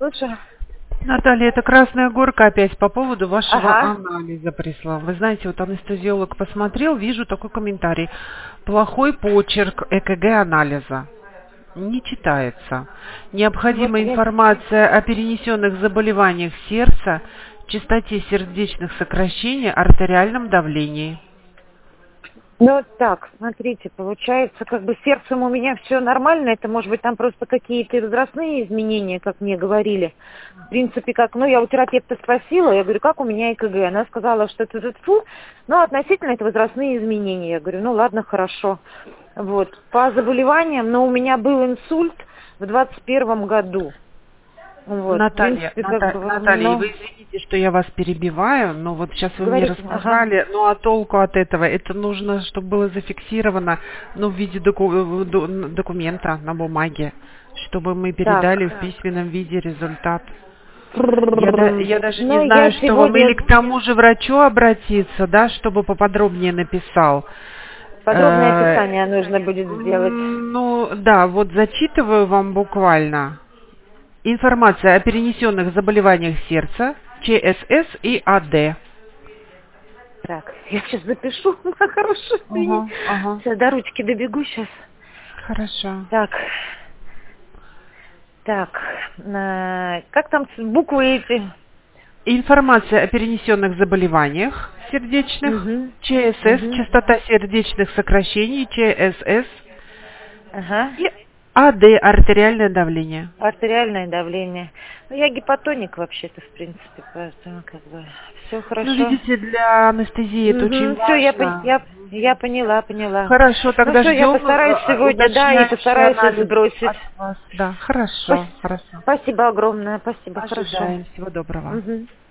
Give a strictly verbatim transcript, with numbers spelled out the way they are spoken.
Слушаю. Наталья, это Красная Горка опять по поводу вашего Ага. анализа прислал. Вы знаете, вот анестезиолог посмотрел, вижу такой комментарий. Плохой почерк ЭКГ анализа. Не читается. Ну вот Необходима я... информация о перенесенных заболеваниях сердца, частоте сердечных сокращений, артериальном давлении. Ну вот так, смотрите, получается, как бы с сердцем у меня все нормально, это может быть там просто какие-то возрастные изменения, как мне говорили. В принципе, как, ну я у терапевта спросила, я говорю, как у меня ЭКГ? Она сказала, что это фу, но относительно это возрастные изменения. Я говорю, ну ладно, хорошо. Вот, по заболеваниям, но у меня был инсульт в двадцать первом году. Вот, в Наталья, принципе, как Ната- бы, Наталья, ну, вы извините, что я вас перебиваю, но вот сейчас вы мне говорите, ага. рассказали, ну а толку от этого? Это нужно, чтобы было зафиксировано, ну, в виде доку- ду- документа на бумаге, чтобы мы передали в Так, письменном виде результат. Я, да- я даже не ну я знаю, что вам, или сегодня... к тому же врачу обратиться, да, чтобы поподробнее написал. Подробное Э, описание нужно будет сделать. Ну, да, вот зачитываю вам буквально. Информация о перенесенных заболеваниях сердца, ЧСС и АД. Так, я сейчас запишу. Хорошо, извини. Ага, ага. Сейчас до ручки добегу сейчас. Хорошо. Так, так, э, как там с- буквы эти? Информация о перенесенных заболеваниях сердечных, Угу, ЧСС, угу, частота сердечных сокращений, ЧСС ага. и АД, артериальное давление. Артериальное давление. Ну, я гипотоник вообще-то, в принципе, поэтому как бы все Ну, хорошо. видите, для анестезии это очень Угу, все, я, пон- важно. я, я поняла, поняла. Хорошо, Ну тогда все, я ждем постараюсь э, сегодня, да, и уточняющий постараюсь анализ сбросить. от вас. Да, хорошо, Спас- хорошо. Спасибо огромное, спасибо, хорошо. Ожидаем. Всего доброго. Мгм.